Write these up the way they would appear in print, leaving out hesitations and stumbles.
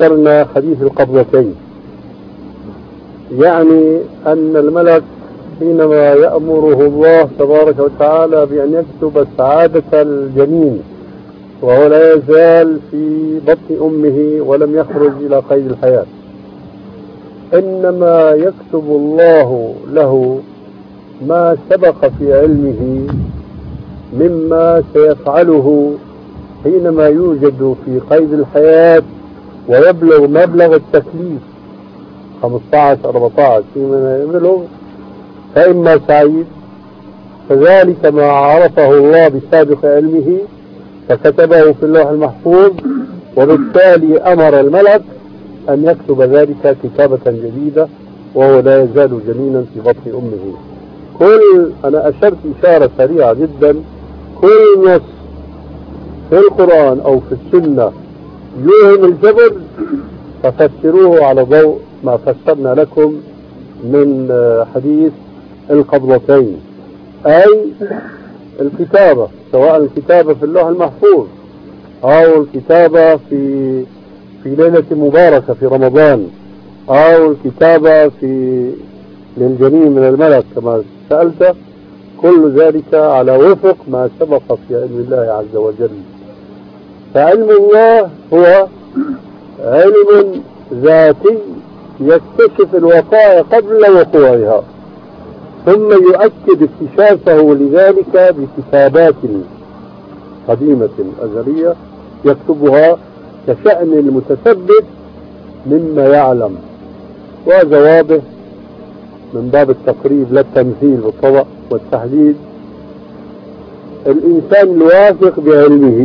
ذكرنا حديث القبضتين، يعني أن الملك حينما يأمره الله تبارك وتعالى بأن يكتب سعادة الجنين وهو لا يزال في بطن أمه ولم يخرج إلى قيد الحياة، إنما يكتب الله له ما سبق في علمه مما سيفعله حينما يوجد في قيد الحياة ويبلغ مبلغ التكليف 15-14 فيما يبلغ، فإما سعيد فذلك ما عرفه الله بسابق علمه فكتبه في اللوح المحفوظ، وبالتالي أمر الملك أن يكتب ذلك كتابة جديدة وهو لا يزال جنينا في بطن أمه. أنا أشرت إشارة سريعة جدا، كل نص في القرآن أو في السنة يوهم الجبر ففسروه على ضوء ما فسرنا لكم من حديث القبضتين، أي الكتابة، سواء الكتابة في اللوح المحفوظ أو الكتابة في ليلة مباركة في رمضان أو الكتابة للجنين من الملك كما سألت، كل ذلك على وفق ما سبق في علم الله عز وجل. فعلم الله هو علم ذاتي يكتشف الوقائع قبل وقوعها، ثم يؤكد اكتشافه لذلك بكتابات قديمة أزلية يكتبها كشأن المتثبت مما يعلم. وهذا واضح من باب التقريب لا التمثيل بالطبع والتحديد. الإنسان الواثق بعلمه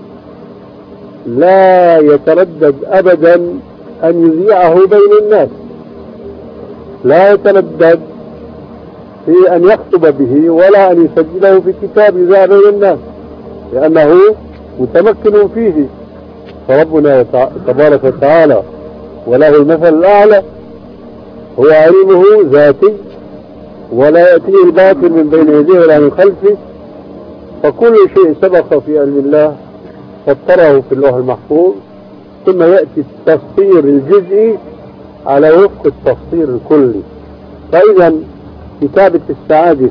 لا يتردد أبدا أن يذيعه بين الناس، لا يتردد في أن يخطب به ولا أن يسجله في كتاب يذاع بين الناس، لأنه متمكن فيه. فربنا تبارك وتعالى وله المثل الأعلى، هو علمه ذاتي ولا يأتيه الباطل من بين يديه ولا من خلفه، فكل شيء سبق في علم الله فطره في اللوح المحفوظ، ثم يأتي التفسير الجزئي على وفق التفسير الكلي. فإذا كتابة السعادة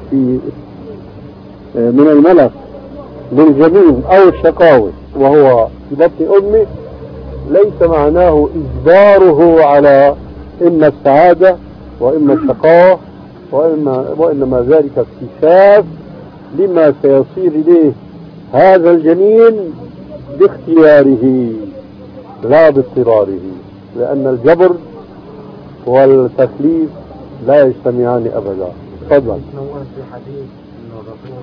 من الملك للجنين أو الشقاوة وهو في بطن أمه ليس معناه إجباره على إما السعادة وإما الشقاوة، وإنما ذلك اكتشاف لما سيصير إليه هذا الجنين باختياره لا باضطراره، لأن الجبر والتكليف لا يجتمعان أبدا. تفضل.